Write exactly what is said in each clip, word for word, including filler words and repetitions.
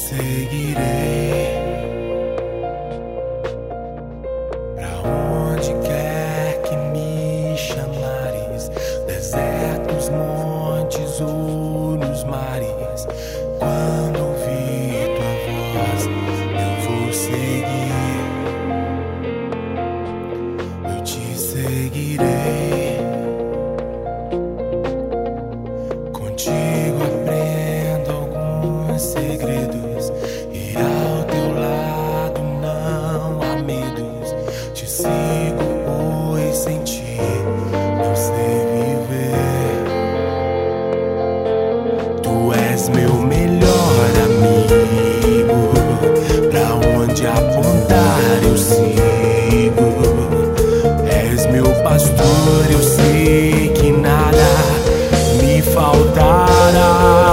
seguirei pra onde quer que me chamares, desertos, montes ou nos mares. Quando ouvir tua voz, eu vou seguir, eu te seguirei. Contigo aprendo alguns segredos, e ao teu lado não há medos. Te sigo, pois sem ti não sei viver. Tu és meu melhor amigo, pra onde apontar eu sigo. És meu pastor, eu sei que nada me faltará.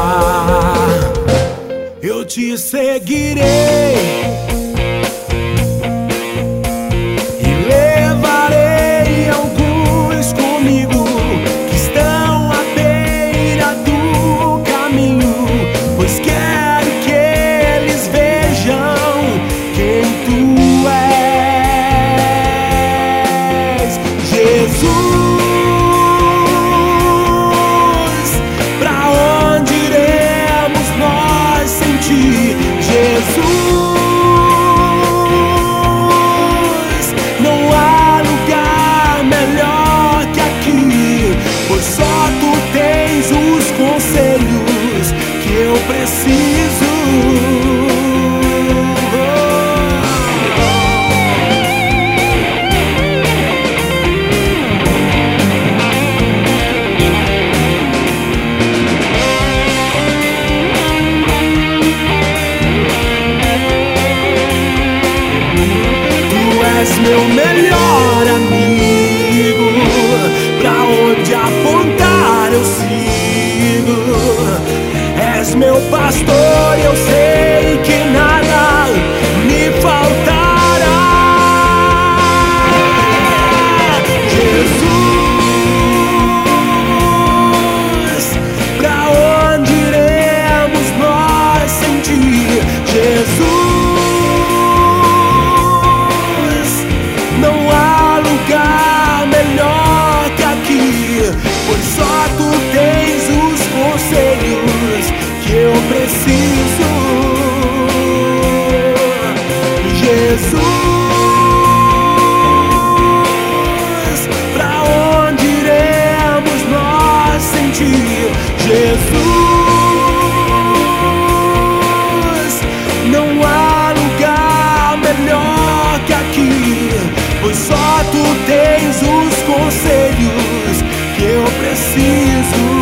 Eu te seguirei e levarei alguns comigo que estão à beira do caminho, pois quero que eles vejam quem tu és, Jesus. Jesus, não há lugar melhor que aqui, pois só tu tens os conselhos que eu preciso. És meu melhor amigo, pra onde apontar eu sigo. És meu pastor, eu sei que nada me faltará. Jesus, pra onde iremos nós sem ti? Jesus, pois só tu tens os conselhos que eu preciso. Jesus, pra onde iremos nós sem ti? Jesus, não há lugar melhor que aqui, pois só tu tens os conselhos que eu preciso.